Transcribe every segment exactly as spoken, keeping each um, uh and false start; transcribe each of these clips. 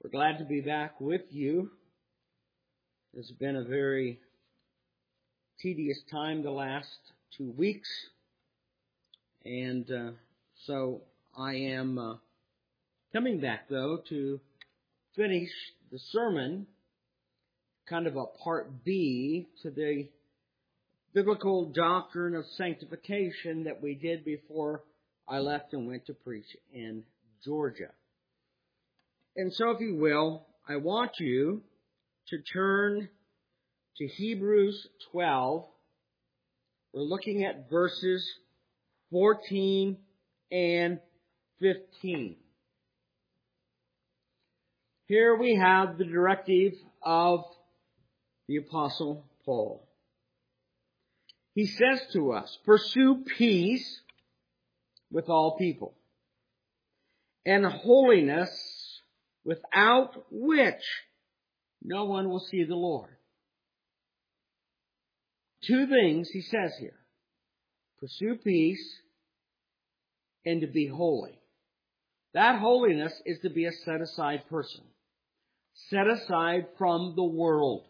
We're glad to be back with you. It's been a very tedious time the last two weeks. And uh, so I am uh, coming back, though, to finish the sermon, kind of a part B to the biblical doctrine of sanctification that we did before I left and went to preach in Georgia. And so, if you will, I want you to turn to Hebrews twelve. We're looking at verses fourteen and fifteen. Here we have the directive of the Apostle Paul. He says to us, "Pursue peace with all people, and holiness, without which no one will see the Lord." Two things he says here: pursue peace and to be holy. That holiness is to be a set-aside person, set aside from the world,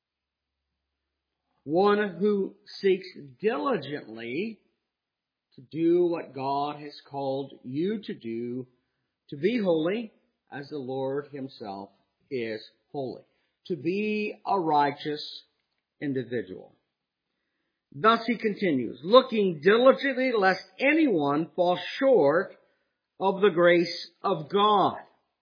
one who seeks diligently to do what God has called you to do, to be holy as the Lord Himself is holy, to be a righteous individual. Thus he continues, looking diligently lest anyone fall short of the grace of God,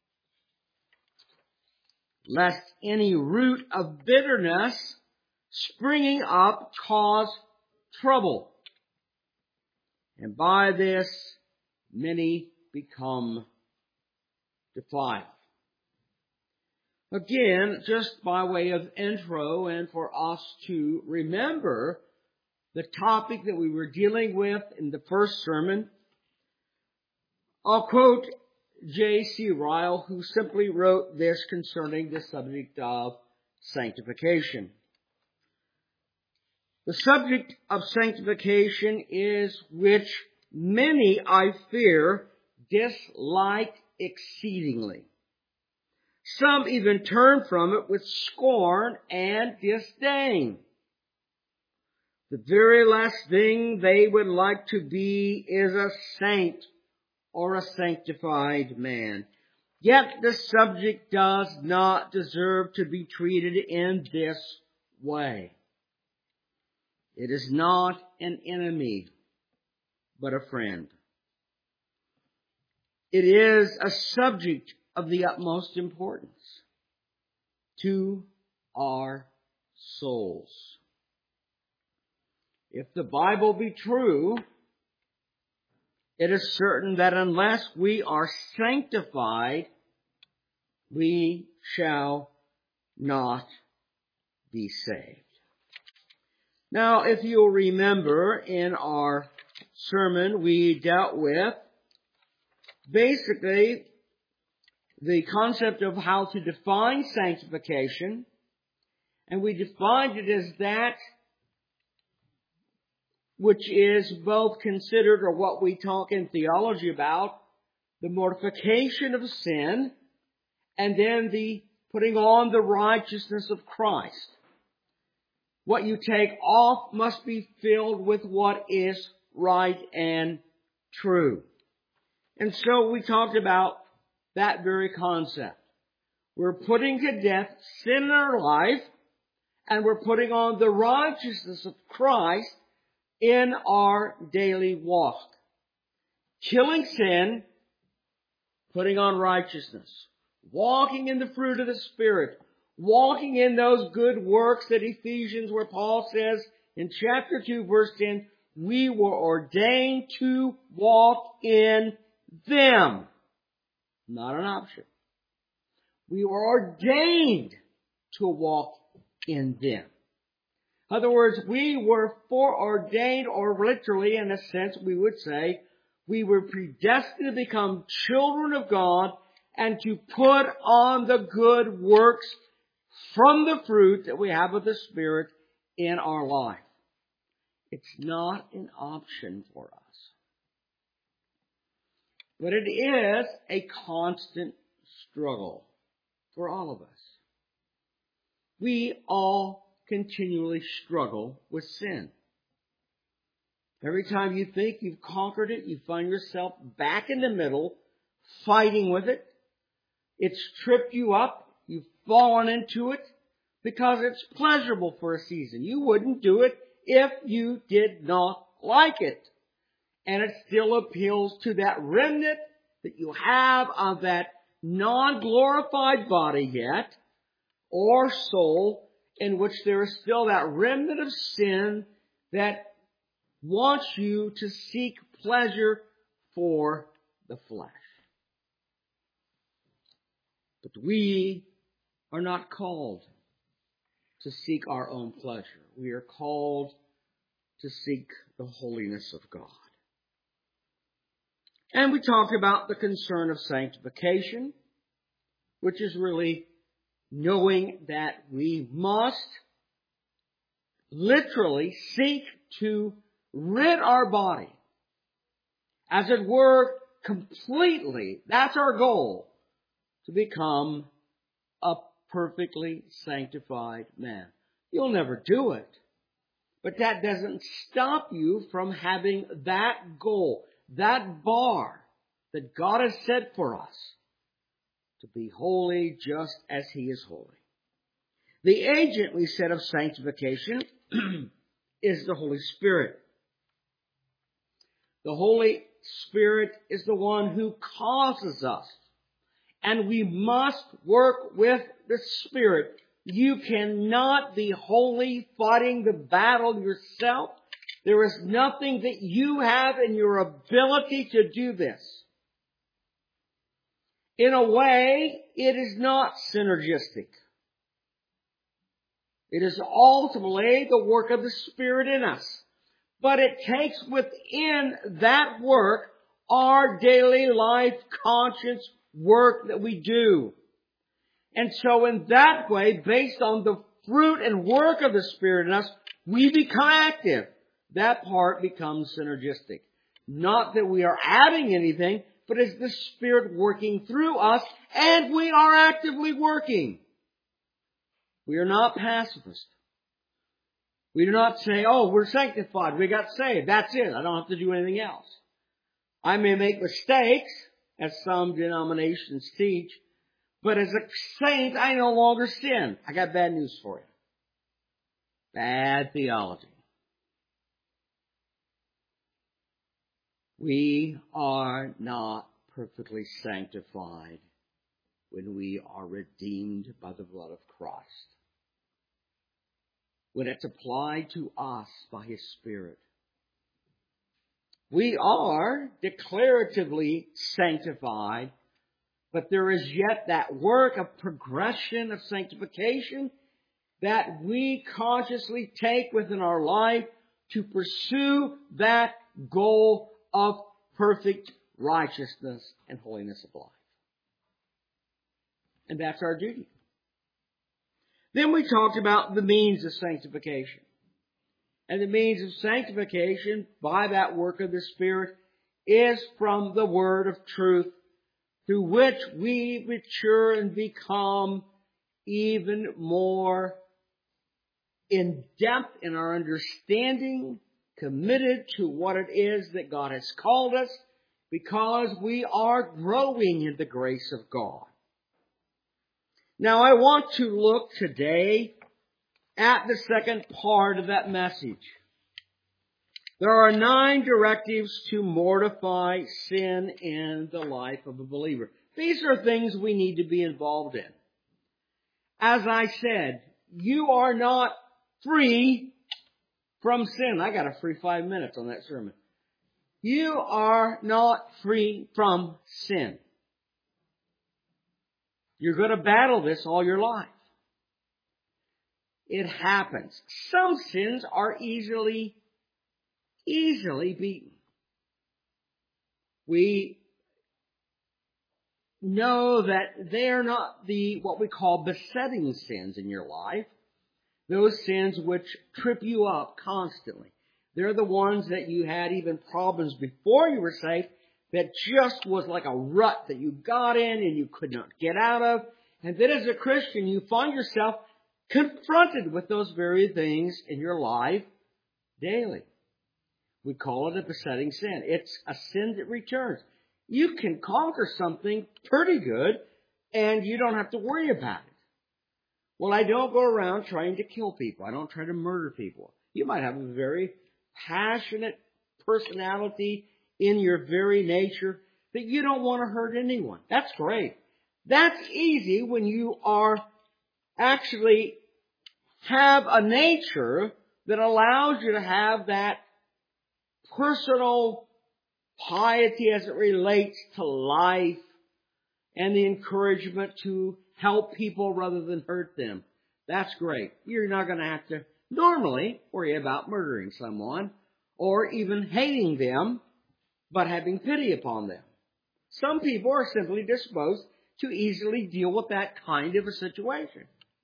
lest any root of bitterness springing up cause trouble, and by this many become defiled. Again, just by way of intro and for us to remember the topic that we were dealing with in the first sermon, I'll quote J C Ryle, who simply wrote this concerning the subject of sanctification. The subject of sanctification is which many, I fear, dislike exceedingly. Some even turn from it with scorn and disdain. The very last thing they would like to be is a saint or a sanctified man. Yet the subject does not deserve to be treated in this way. It is not an enemy, but a friend. It is a subject of the utmost importance to our souls. If the Bible be true, it is certain that unless we are sanctified, we shall not be saved. Now, if you'll remember, in our sermon, we dealt with basically the concept of how to define sanctification, and we defined it as that which is both considered, or what we talk in theology about, the mortification of sin, and then the putting on the righteousness of Christ. What you take off must be filled with what is right and true. And so we talked about that very concept. We're putting to death sin in our life, and we're putting on the righteousness of Christ in our daily walk. Killing sin, putting on righteousness. Walking in the fruit of the Spirit. Walking in those good works that Ephesians, where Paul says in chapter two, verse ten, we were ordained to walk in them. Not an option. We were ordained to walk in them. In other words, we were foreordained, or literally, in a sense, we would say, we were predestined to become children of God and to put on the good works from the fruit that we have of the Spirit in our life. It's not an option for us. But it is a constant struggle. for all of us. We all continually struggle with sin. Every time you think you've conquered it, you find yourself back in the middle, fighting with it. It's tripped you up. You've fallen into it because it's pleasurable for a season. You wouldn't do it if you did not like it. And it still appeals to that remnant that you have of that non-glorified body yet, or soul, in which there is still that remnant of sin that wants you to seek pleasure for the flesh. But we are not called to seek our own pleasure. We are called to seek the holiness of God. And we talked about the concern of sanctification, which is really knowing that we must literally seek to rid our body, as it were, completely. That's our goal, to become a perfectly sanctified man. You'll never do it, but that doesn't stop you from having that goal, that bar that God has set for us, to be holy just as He is holy. The agent, we said, of sanctification is the Holy Spirit. The Holy Spirit is the one who causes us. And we must work with the Spirit. You cannot be holy fighting the battle yourself. There is nothing that you have in your ability to do this. In a way, it is not synergistic. It is ultimately the work of the Spirit in us. But it takes within that work our daily life conscience work that we do. And so in that way, based on the fruit and work of the Spirit in us, we become active. That part becomes synergistic. Not that we are adding anything, but it's the Spirit working through us, and we are actively working. We are not pacifists. We do not say, oh, we're sanctified, we got saved, that's it, I don't have to do anything else. I may make mistakes, as some denominations teach, but as a saint, I no longer sin. I got bad news for you. Bad theology. We are not perfectly sanctified when we are redeemed by the blood of Christ. When it's applied to us by His Spirit. We are declaratively sanctified, but there is yet that work of progression of sanctification that we consciously take within our life to pursue that goal of perfect righteousness and holiness of life. And that's our duty. Then we talked about the means of sanctification. And the means of sanctification by that work of the Spirit is from the word of truth, through which we mature and become even more in depth in our understanding, committed to what it is that God has called us, because we are growing in the grace of God. Now I want to look today at the second part of that message. There are nine directives to mortify sin in the life of a believer. These are things we need to be involved in. As I said, you are not free from sin. I got a free five minutes on that sermon. You are not free from sin. You're going to battle this all your life. It happens. Some sins are easily, easily beaten. We know that they are not the, what we call besetting sins in your life. Those sins which trip you up constantly. They're the ones that you had even problems before you were saved, that just was like a rut that you got in and you could not get out of. And then as a Christian, you find yourself confronted with those very things in your life daily. We call it a besetting sin. It's a sin that returns. You can conquer something pretty good, and you don't have to worry about it. Well, I don't go around trying to kill people. I don't try to murder people. You might have a very passionate personality in your very nature that you don't want to hurt anyone. That's great. That's easy when you are actually have a nature that allows you to have that personal piety as it relates to life and the encouragement to help people rather than hurt them. That's great. You're not going to have to normally worry about murdering someone or even hating them, but having pity upon them. Some people are simply disposed to easily deal with that kind of a situation.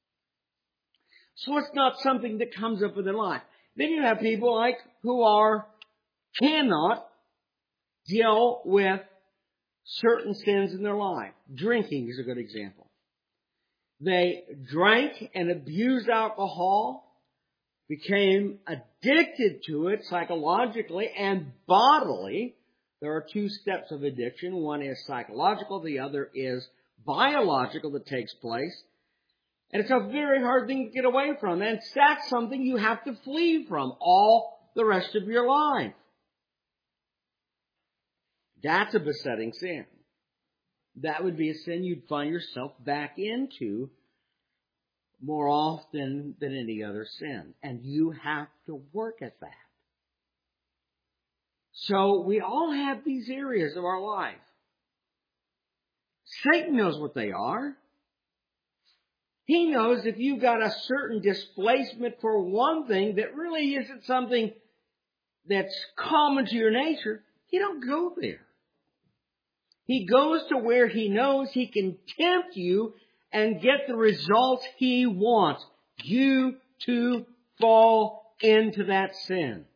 So it's not something that comes up in their life. Then you have people like who are cannot deal with certain sins in their life. Drinking is a good example. They drank and abused alcohol, became addicted to it psychologically and bodily. There are two steps of addiction. One is psychological, the other is biological that takes place. And it's a very hard thing to get away from. And that's something you have to flee from all the rest of your life. That's a besetting sin. That would be a sin you'd find yourself back into more often than any other sin. And you have to work at that. So we all have these areas of our life. Satan knows what they are. He knows if you've got a certain displacement for one thing that really isn't something that's common to your nature, he don't go there. He goes to where he knows he can tempt you and get the results he wants. You to fall into that sin.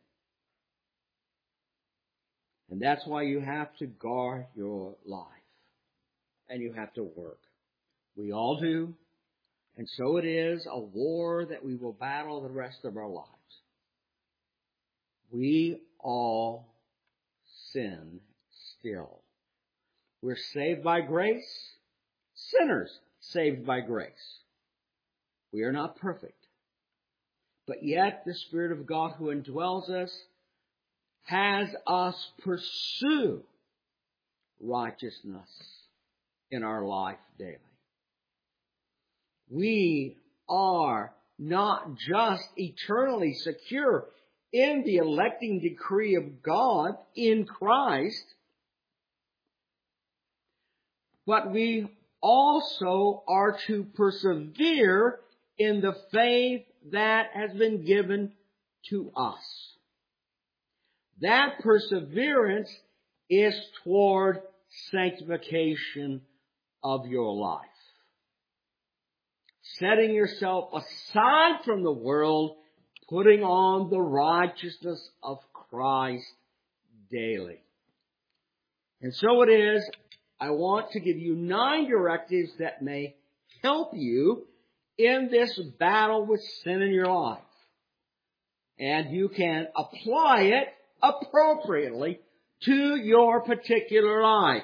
And that's why you have to guard your life. And you have to work. We all do. And so it is a war that we will battle the rest of our lives. We all sin still. We're saved by grace. Sinners saved by grace. We are not perfect. But yet the Spirit of God who indwells us has us pursue righteousness in our life daily. We are not just eternally secure in the electing decree of God in Christ, but we also are to persevere in the faith that has been given to us. That perseverance is toward sanctification of your life. Setting yourself aside from the world, putting on the righteousness of Christ daily. And so it is, I want to give you nine directives that may help you in this battle with sin in your life. And you can apply it appropriately to your particular life.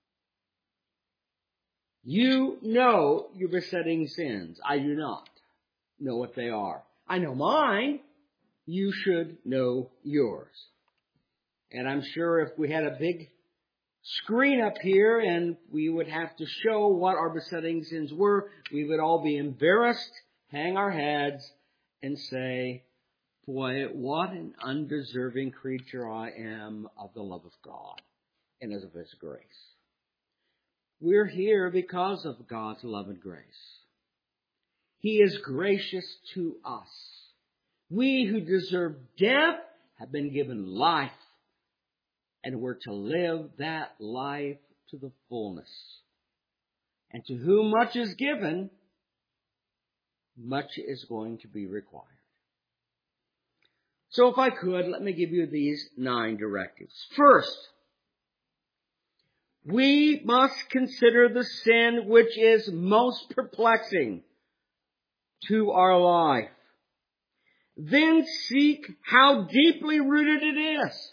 You know your besetting sins. I do not know what they are. I know mine. You should know yours. And I'm sure if we had a big screen up here and we would have to show what our besetting sins were, we would all be embarrassed, hang our heads, and say, boy, what an undeserving creature I am of the love of God and of His grace. We're here because of God's love and grace. He is gracious to us. We who deserve death have been given life, and we're to live that life to the fullness. And to whom much is given, much is going to be required. So if I could, let me give you these nine directives. First, we must consider the sin which is most perplexing to our life. Then seek how deeply rooted it is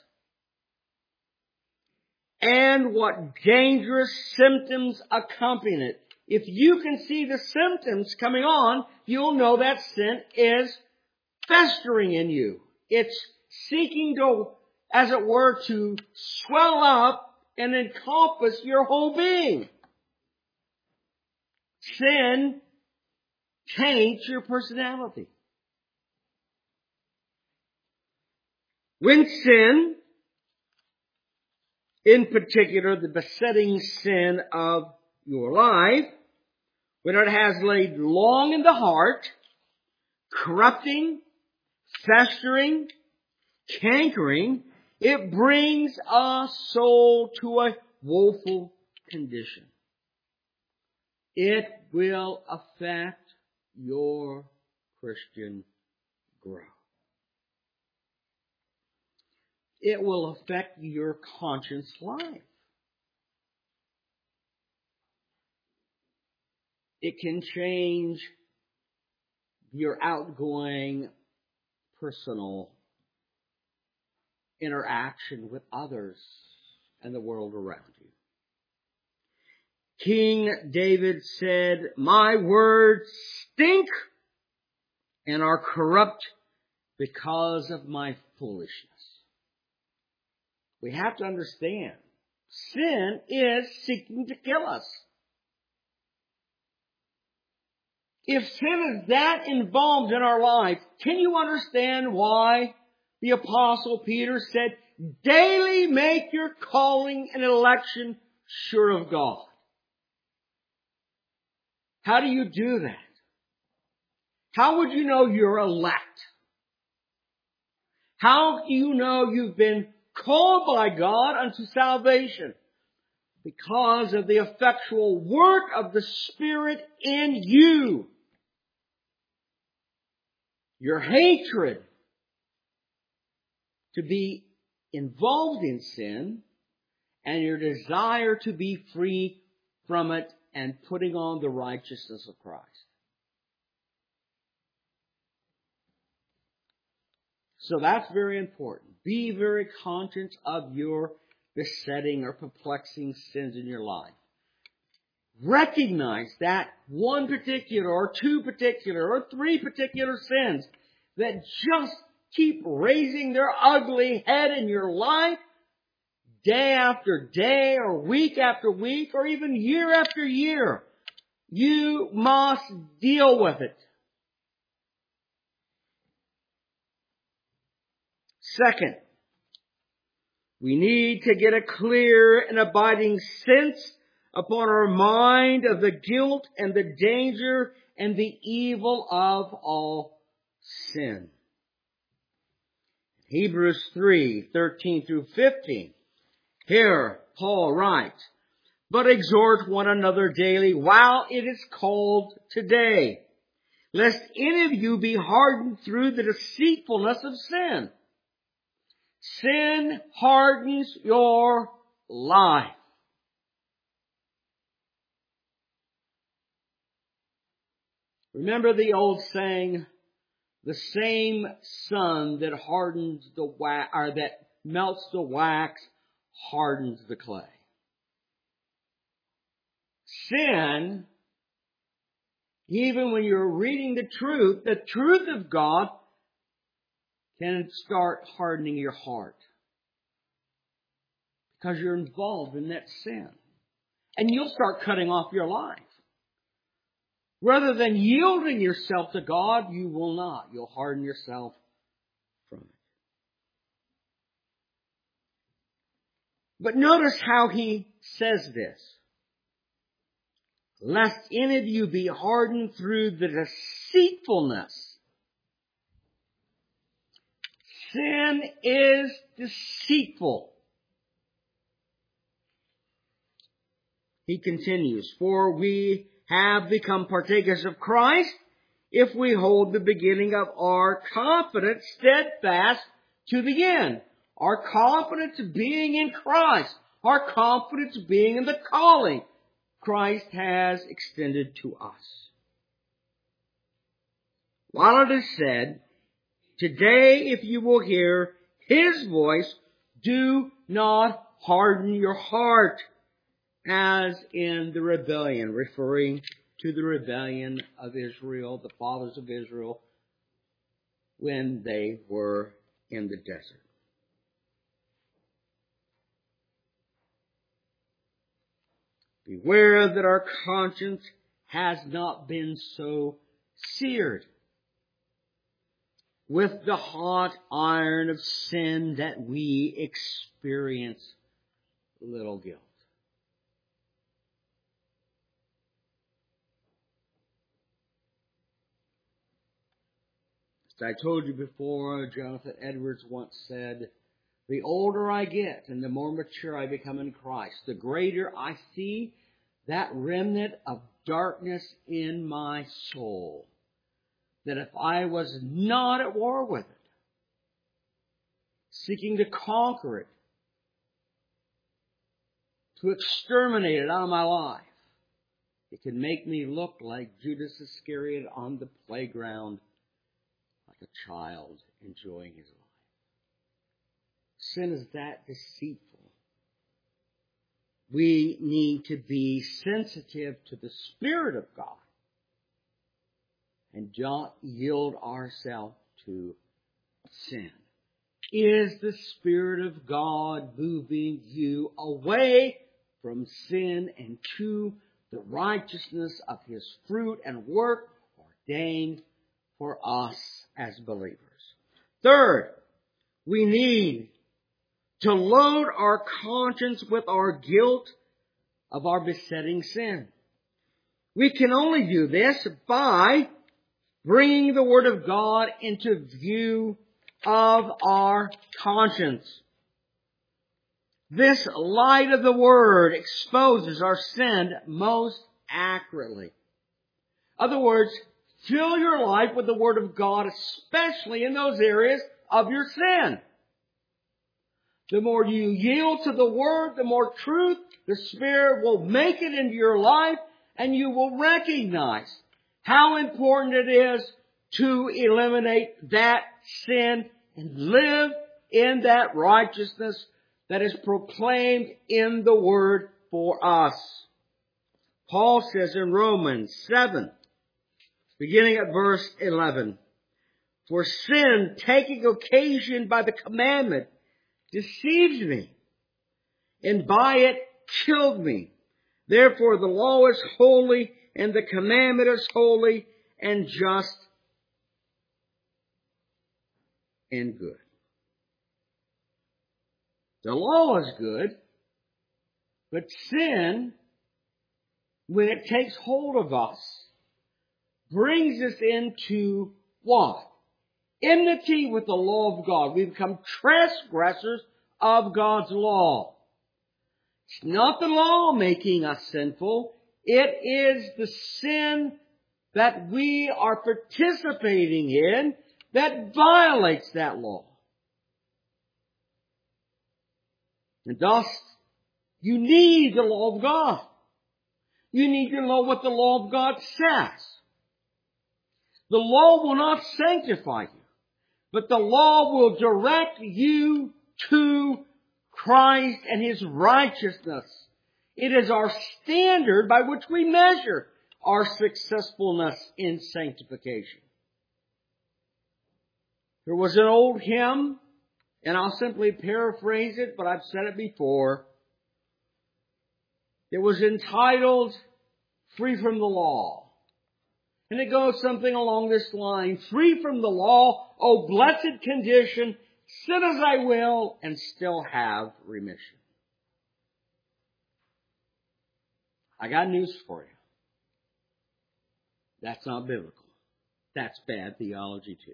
and what dangerous symptoms accompany it. If you can see the symptoms coming on, you'll know that sin is festering in you. It's seeking to, as it were, to swell up and encompass your whole being. Sin taints your personality. When sin, in particular the besetting sin of your life, when it has laid long in the heart, corrupting, festering, cankering, it brings a soul to a woeful condition. It will affect your Christian growth. It will affect your conscience life. It can change your outgoing personal interaction with others and the world around you. King David said, "My words stink and are corrupt because of my foolishness." We have to understand, sin is seeking to kill us. If sin is that involved in our life, can you understand why the Apostle Peter said, "Daily make your calling and election sure of God"? How do you do that? How would you know you're elect? How do you know you've been called by God unto salvation? Because of the effectual work of the Spirit in you. Your hatred to be involved in sin and your desire to be free from it and putting on the righteousness of Christ. So that's very important. Be very conscious of your besetting or perplexing sins in your life. Recognize that one particular or two particular or three particular sins that just keep raising their ugly head in your life day after day or week after week or even year after year. You must deal with it. Second, we need to get a clear and abiding sense upon our mind of the guilt and the danger and the evil of all sin. Hebrews three, thirteen through fifteen. Here, Paul writes, "But exhort one another daily while it is called today, lest any of you be hardened through the deceitfulness of sin." Sin hardens your life. Remember the old saying, the same sun that hardens the wax, or that melts the wax, hardens the clay. Sin, even when you're reading the truth, the truth of God can start hardening your heart. Because you're involved in that sin. And you'll start cutting off your life. Rather than yielding yourself to God, you will not. You'll harden yourself from it. But notice how he says this. Lest any of you be hardened through the deceitfulness. Sin is deceitful. He continues, "For we have become partakers of Christ if we hold the beginning of our confidence steadfast to the end." Our confidence being in Christ. our confidence being in the calling Christ has extended to us. While it is said, today if you will hear His voice, do not harden your heart, as in the rebellion, referring to the rebellion of Israel, the fathers of Israel, when they were in the desert. Beware that our conscience has not been so seared with the hot iron of sin that we experience little guilt. As I told you before, Jonathan Edwards once said, the older I get and the more mature I become in Christ, the greater I see that remnant of darkness in my soul, that if I was not at war with it, seeking to conquer it, to exterminate it out of my life, it can make me look like Judas Iscariot on the playground, like a child enjoying his life. Sin is that deceitful. We need to be sensitive to the Spirit of God and don't yield ourselves to sin. Is the Spirit of God moving you away from sin and to the righteousness of His fruit and work ordained for us as believers? Third, we need to load our conscience with our guilt of our besetting sin. We can only do this by bringing the Word of God into view of our conscience. This light of the Word exposes our sin most accurately. In other words, fill your life with the Word of God, especially in those areas of your sin. The more you yield to the Word, the more truth the Spirit will make it into your life, and you will recognize how important it is to eliminate that sin and live in that righteousness that is proclaimed in the Word for us. Paul says in Romans seven, beginning at verse eleven, for sin, taking occasion by the commandment, deceived me, and by it killed me. Therefore the law is holy, and the commandment is holy, and just, and good. The law is good, but sin, when it takes hold of us, brings us into what? Enmity with the law of God. We become transgressors of God's law. It's not the law making us sinful. It is the sin that we are participating in that violates that law. And thus, you need the law of God. You need to know what the law of God says. The law will not sanctify you, but the law will direct you to Christ and His righteousness. It is our standard by which we measure our successfulness in sanctification. There was an old hymn, and I'll simply paraphrase it, but I've said it before. It was entitled, Free from the Law. And it goes something along this line, free from the law, O blessed condition, sin as I will and still have remission. I got news for you. That's not biblical. That's bad theology too.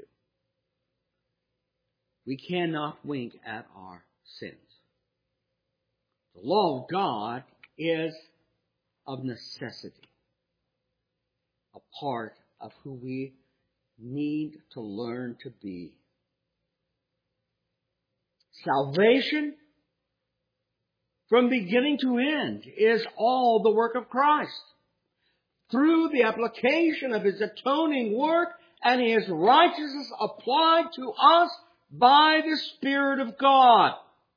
We cannot wink at our sins. The law of God is of necessity a part of who we need to learn to be. Salvation from beginning to end, is all the work of Christ. Through the application of His atoning work and His righteousness applied to us by the Spirit of God.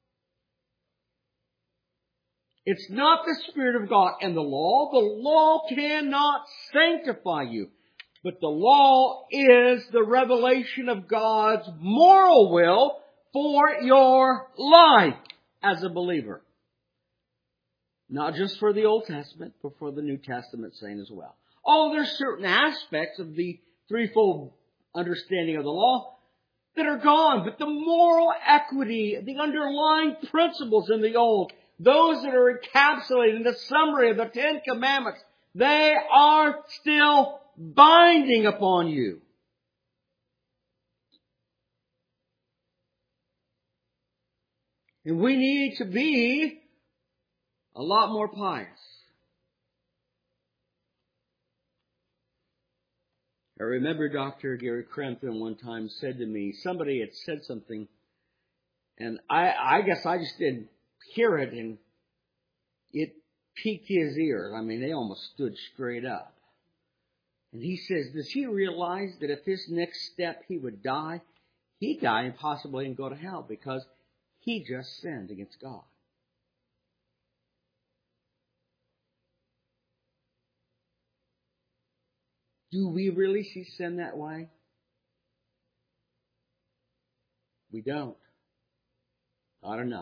It's not the Spirit of God and the law. The law cannot sanctify you. But the law is the revelation of God's moral will for your life as a believer. Not just for the Old Testament, but for the New Testament saint as well. Oh, there's certain aspects of the threefold understanding of the law that are gone. But the moral equity, the underlying principles in the Old, those that are encapsulated in the summary of the Ten Commandments, they are still binding upon you. And we need to be a lot more pious. I remember Doctor Gary Crampton one time said to me, somebody had said something, and I, I guess I just didn't hear it, and it piqued his ears. I mean, they almost stood straight up. And he says, does he realize that if his next step he would die, he'd die and possibly even go to hell because he just sinned against God. Do we really see sin that way? We don't. Not enough.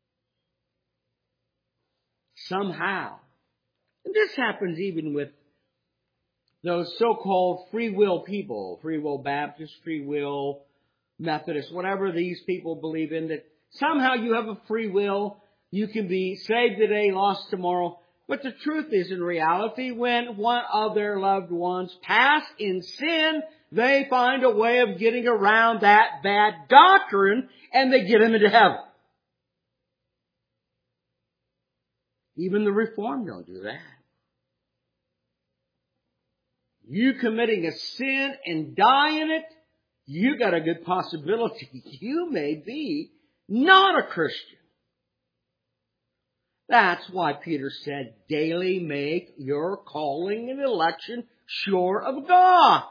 Somehow, and this happens even with those so-called free will people, free will Baptists, free will Methodists, whatever these people believe in, that somehow you have a free will, you can be saved today, lost tomorrow. But the truth is, in reality, when one of their loved ones pass in sin, they find a way of getting around that bad doctrine, and they get them into heaven. Even the Reformed don't do that. You committing a sin and die in it, you got a good possibility you may be not a Christian. That's why Peter said, daily make your calling and election sure of God.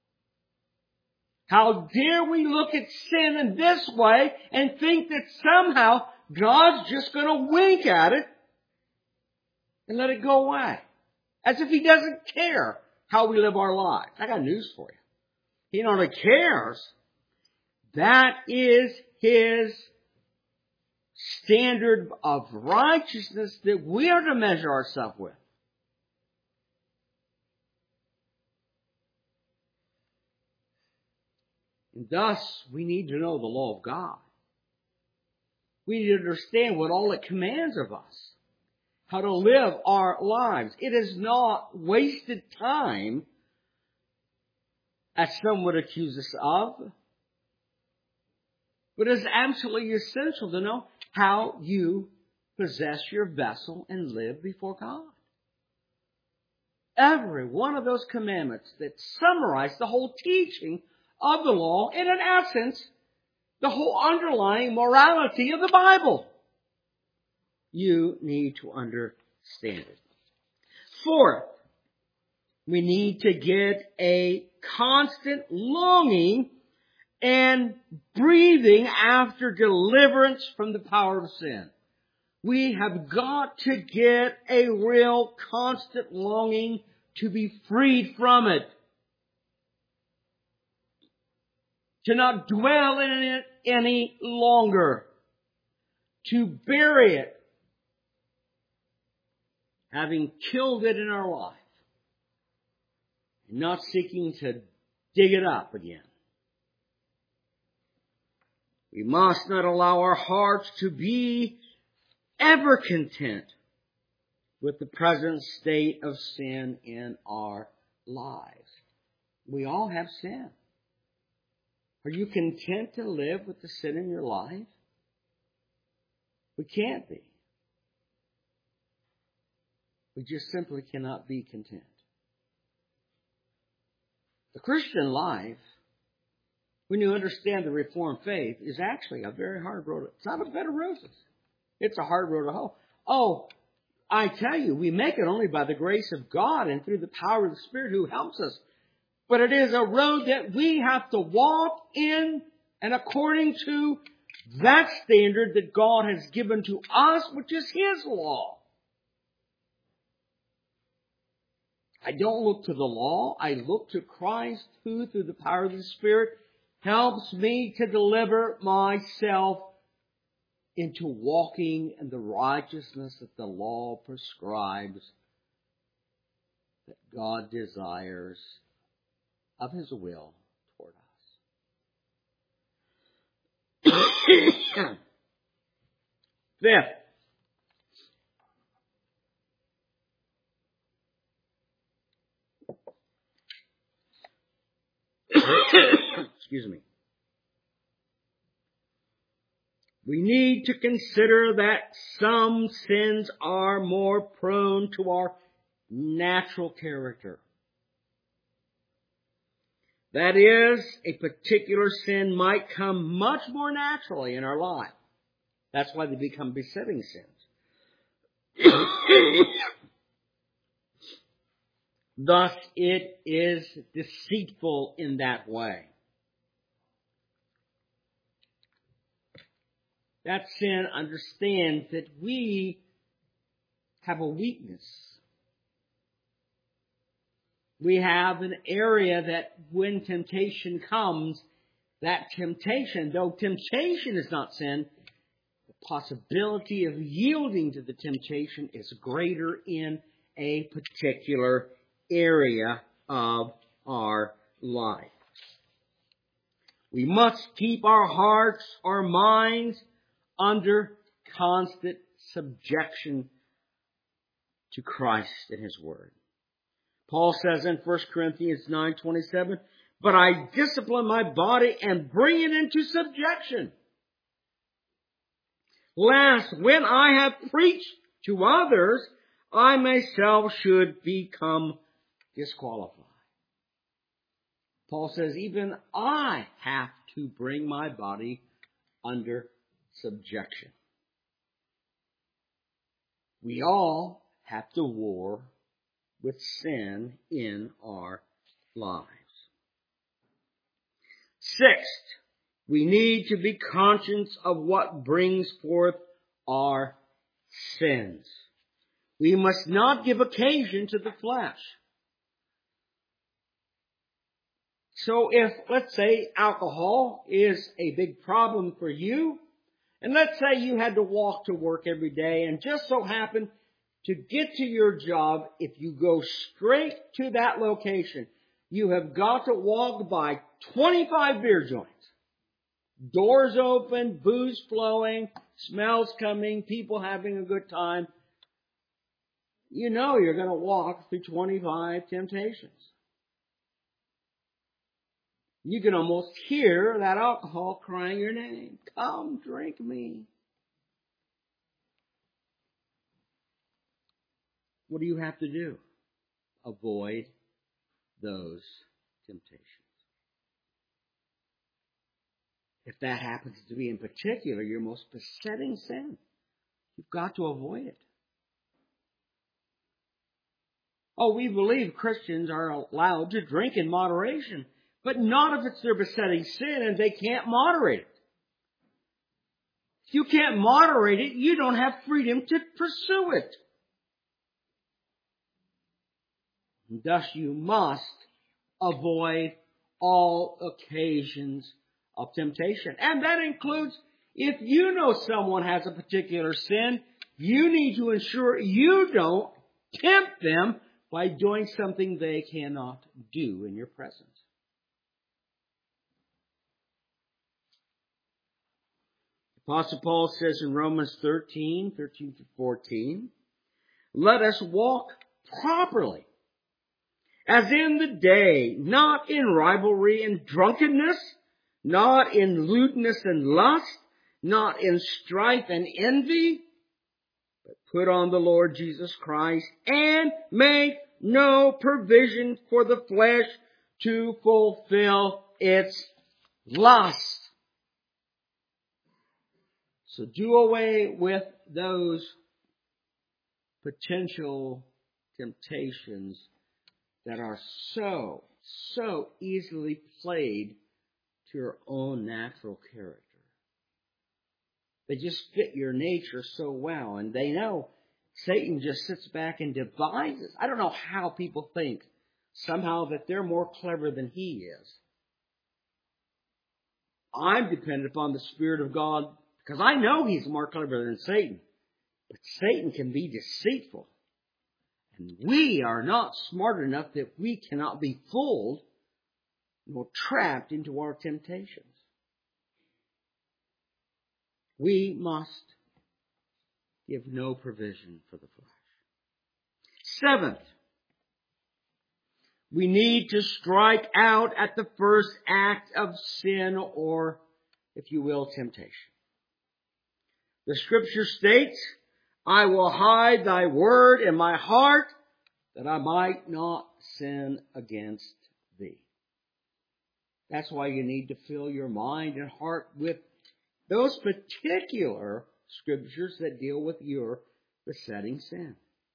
How dare we look at sin in this way and think that somehow God's just going to wink at it and let it go away. As if He doesn't care how we live our lives. I got news for you. He not only cares, that is His standard of righteousness that we are to measure ourselves with. And thus, we need to know the law of God. We need to understand what all it commands of us. How to live our lives. It is not wasted time, as some would accuse us of, but it is absolutely essential to know how you possess your vessel and live before God. Every one of those commandments that summarize the whole teaching of the law, and in essence, the whole underlying morality of the Bible. You need to understand it. Fourth, we need to get a constant longing and breathing after deliverance from the power of sin. We have got to get a real constant longing to be freed from it. To not dwell in it any longer. To bury it, having killed it in our life, and not seeking to dig it up again. We must not allow our hearts to be ever content with the present state of sin in our lives. We all have sin. Are you content to live with the sin in your life? We can't be. We just simply cannot be content. The Christian life, when you understand the Reformed faith, is actually a very hard road. It's not a bed of roses. It's a hard road to hoe. Oh, I tell you, we make it only by the grace of God and through the power of the Spirit who helps us. But it is a road that we have to walk in and according to that standard that God has given to us, which is His law. I don't look to the law. I look to Christ, who, through the power of the Spirit, helps me to deliver myself into walking in the righteousness that the law prescribes, that God desires of His will toward us. Fifth, excuse me. We need to consider that some sins are more prone to our natural character. That is, a particular sin might come much more naturally in our life. That's why they become besetting sins. Thus, it is deceitful in that way. That sin understands that we have a weakness. We have an area that when temptation comes, that temptation, though temptation is not sin, the possibility of yielding to the temptation is greater in a particular area of our life. We must keep our hearts, our minds under constant subjection to Christ and His Word. Paul says in First Corinthians nine twenty-seven, "But I discipline my body and bring it into subjection, lest when I have preached to others, I myself should become disqualified." Paul says, even I have to bring my body under subjection. We all have to war with sin in our lives. Sixth, we need to be conscious of what brings forth our sins. We must not give occasion to the flesh. So if, let's say, alcohol is a big problem for you, and let's say you had to walk to work every day and just so happened to get to your job, if you go straight to that location, you have got to walk by twenty-five beer joints. Doors open, booze flowing, smells coming, people having a good time. You know you're going to walk through twenty-five temptations. You can almost hear that alcohol crying your name. Come, drink me. What do you have to do? Avoid those temptations. If that happens to be in particular your most besetting sin, you've got to avoid it. Oh, we believe Christians are allowed to drink in moderation, but not if it's their besetting sin and they can't moderate it. If you can't moderate it, you don't have freedom to pursue it. Thus you must avoid all occasions of temptation. And that includes if you know someone has a particular sin, you need to ensure you don't tempt them by doing something they cannot do in your presence. Apostle Paul says in Romans thirteen, thirteen to fourteen, "Let us walk properly, as in the day, not in rivalry and drunkenness, not in lewdness and lust, not in strife and envy, but put on the Lord Jesus Christ and make no provision for the flesh to fulfill its lust." So do away with those potential temptations that are so, so easily played to your own natural character. They just fit your nature so well, and they know Satan just sits back and devises. I don't know how people think somehow that they're more clever than he is. I'm dependent upon the Spirit of God because I know he's more clever than Satan. But Satan can be deceitful. And we are not smart enough that we cannot be fooled nor trapped into our temptations. We must give no provision for the flesh. Seventh, we need to strike out at the first act of sin, or, if you will, temptation. The Scripture states, I will hide thy word in my heart, that I might not sin against thee. That's why you need to fill your mind and heart with those particular Scriptures that deal with your besetting sin.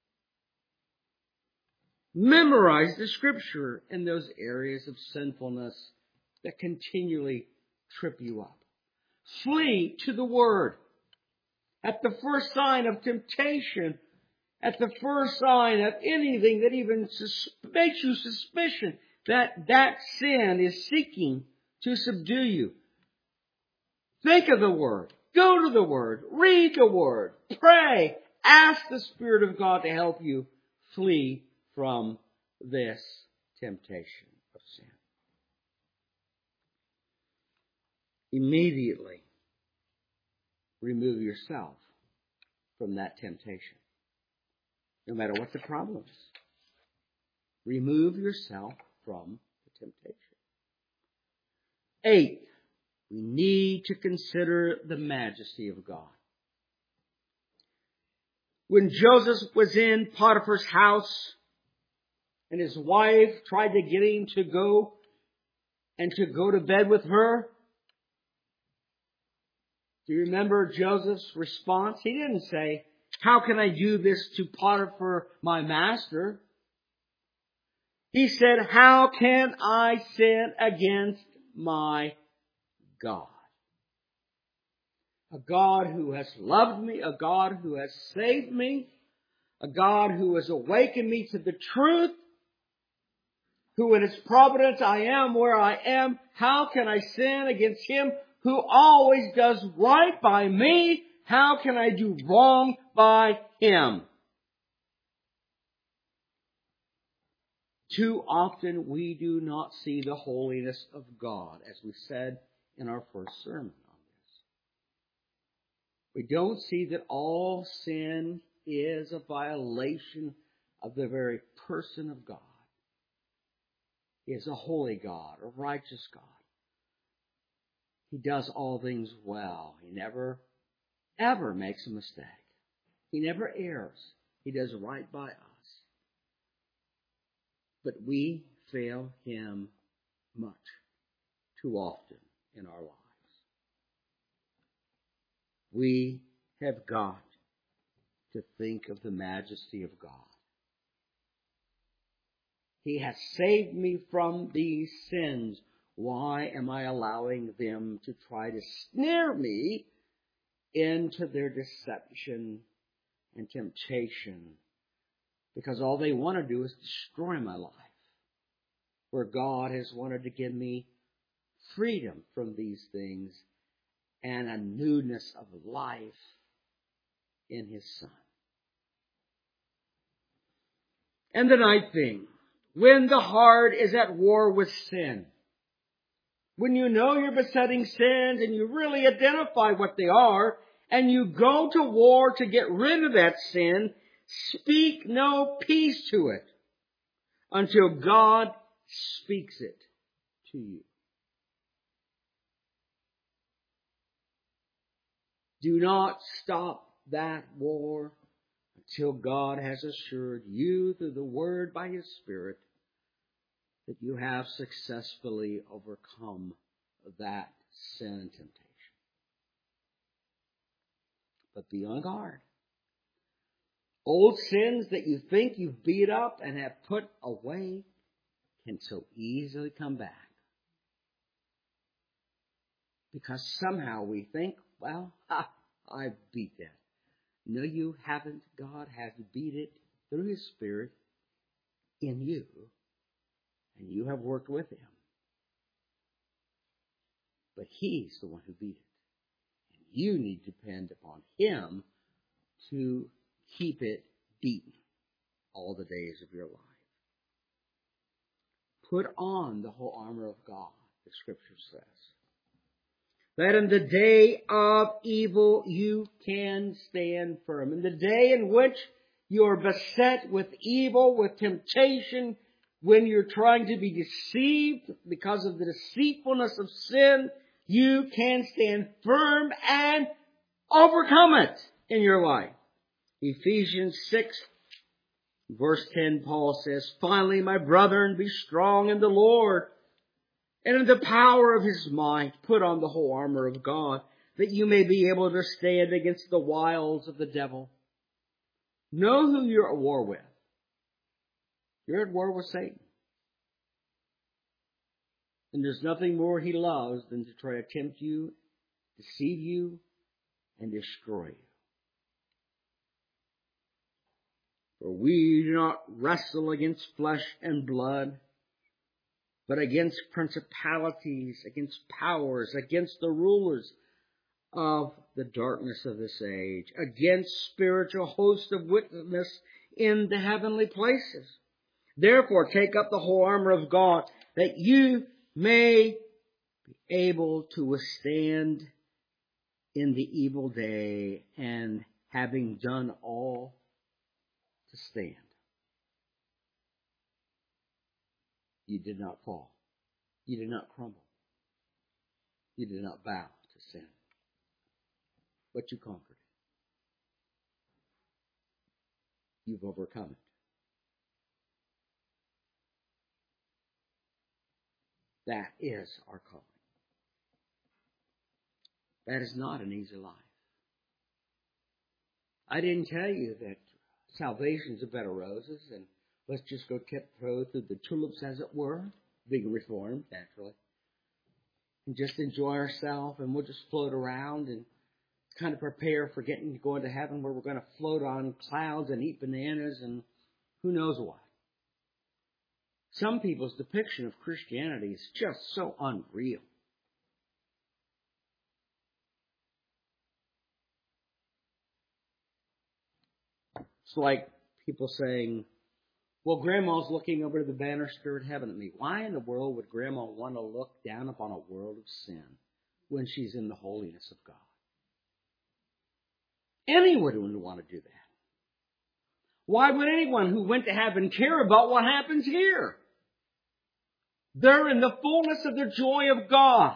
Memorize the Scripture in those areas of sinfulness that continually trip you up. Flee to the Word. At the first sign of temptation, at the first sign of anything that even sus- makes you suspicion that that sin is seeking to subdue you, think of the Word. Go to the Word. Read the Word. Pray. Ask the Spirit of God to help you flee from this temptation of sin. Immediately remove yourself from that temptation, no matter what the problem is. Remove yourself from the temptation. Eighth, we need to consider the majesty of God. When Joseph was in Potiphar's house and his wife tried to get him to go and to go to bed with her, do you remember Joseph's response? He didn't say, how can I do this to Potiphar, my master? He said, how can I sin against my God? A God who has loved me, a God who has saved me, a God who has awakened me to the truth, who in His providence I am where I am. How can I sin against Him who always does right by me? How can I do wrong by Him? Too often we do not see the holiness of God, as we said in our first sermon on this. We don't see that all sin is a violation of the very person of God. He is a holy God, a righteous God. He does all things well. He never, ever makes a mistake. He never errs. He does right by us. But we fail Him much too often in our lives. We have got to think of the majesty of God. He has saved me from these sins. Why am I allowing them to try to snare me into their deception and temptation? Because all they want to do is destroy my life, where God has wanted to give me freedom from these things and a newness of life in His Son. And the ninth thing, when the heart is at war with sin, when you know your besetting sins and you really identify what they are, and you go to war to get rid of that sin, speak no peace to it until God speaks it to you. Do not stop that war until God has assured you through the Word by His Spirit that you have successfully overcome that sin and temptation. But be on guard. Old sins that you think you've beat up and have put away can so easily come back. Because somehow we think, well, ha, I beat that. No, you haven't. God has beat it through His Spirit in you, and you have worked with Him. But He's the one who beat it. And you need to depend upon Him to keep it beaten all the days of your life. Put on the whole armor of God, the Scripture says, that in the day of evil you can stand firm. In the day in which you are beset with evil, with temptation, when you're trying to be deceived because of the deceitfulness of sin, you can stand firm and overcome it in your life. Ephesians six, verse ten, Paul says, finally, my brethren, be strong in the Lord and in the power of His might. Put on the whole armor of God, that you may be able to stand against the wiles of the devil. Know who you're at war with. You're at war with Satan. And there's nothing more he loves than to try to tempt you, deceive you, and destroy you. For we do not wrestle against flesh and blood, but against principalities, against powers, against the rulers of the darkness of this age, against spiritual hosts of wickedness in the heavenly places. Therefore, take up the whole armor of God, that you may be able to withstand in the evil day, and having done all, to stand. You did not fall. You did not crumble. You did not bow to sin. But you conquered it. You've overcome it. That is our calling. That is not an easy life. I didn't tell you that salvation's a bed of roses and let's just go tiptoe through the tulips, as it were, being reformed, naturally, and just enjoy ourselves, and we'll just float around and kind of prepare for getting to go into heaven, where we're going to float on clouds and eat bananas and who knows what. Some people's depiction of Christianity is just so unreal. It's like people saying, well, Grandma's looking over the banister at heaven at me. Why in the world would Grandma want to look down upon a world of sin when she's in the holiness of God? Anyone would want to do that. Why would anyone who went to heaven care about what happens here? They're in the fullness of the joy of God.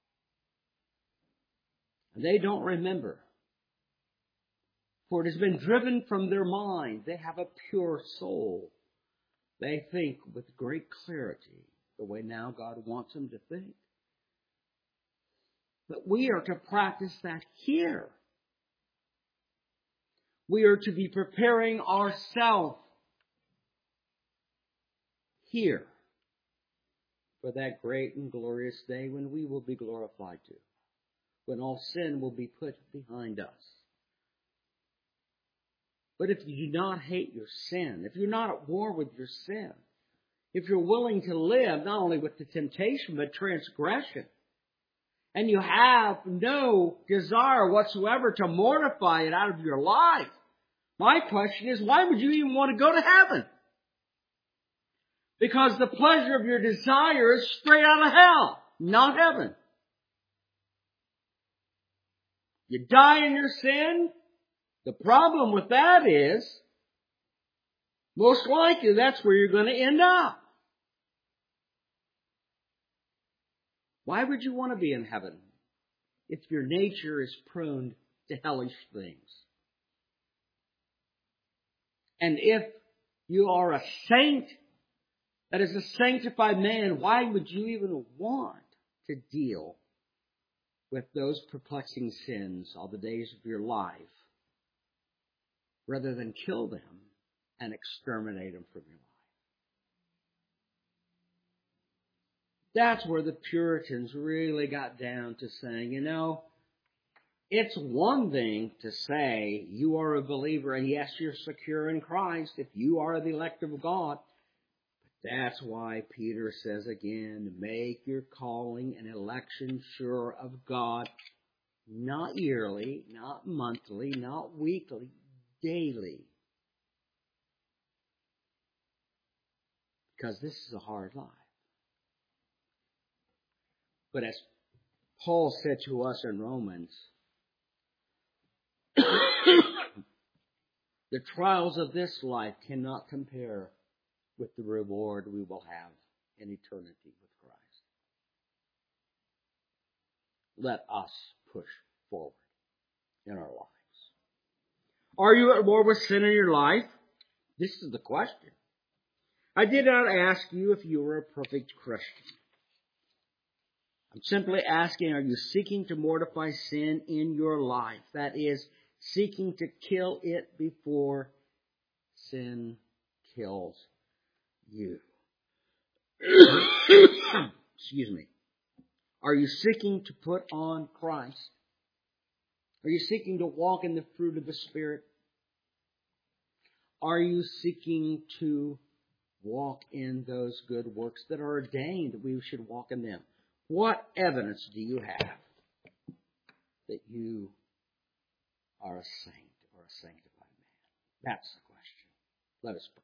And they don't remember. For it has been driven from their mind. They have a pure soul. They think with great clarity the way now God wants them to think. But we are to practice that here. We are to be preparing ourselves here for that great and glorious day when we will be glorified too, when all sin will be put behind us. But if you do not hate your sin, if you're not at war with your sin, if you're willing to live not only with the temptation but transgression, and you have no desire whatsoever to mortify it out of your life, my question is, why would you even want to go to heaven? Because the pleasure of your desire is straight out of hell, not heaven. You die in your sin. The problem with that is, most likely that's where you're going to end up. Why would you want to be in heaven if your nature is prone to hellish things? And if you are a saint, that is a sanctified man, why would you even want to deal with those perplexing sins all the days of your life? rather than kill them and exterminate them from your life. That's where the Puritans really got down to saying, you know, it's one thing to say you are a believer and yes, you're secure in Christ if you are the elect of God. But that's why Peter says again, make your calling and election sure of God, not yearly, not monthly, not weekly, daily. Because this is a hard life. But as Paul said to us in Romans, the trials of this life cannot compare with the reward we will have in eternity with Christ. Let us push forward in our lives. Are you at war with sin in your life? This is the question. I did not ask you if you were a perfect Christian. I'm simply asking, are you seeking to mortify sin in your life? That is, seeking to kill it before sin kills you. Excuse me. Are you seeking to put on Christ? Are you seeking to walk in the fruit of the Spirit? Are you seeking to walk in those good works that are ordained that we should walk in them? What evidence do you have that you are a saint or a sanctified man? That's the question. Let us pray.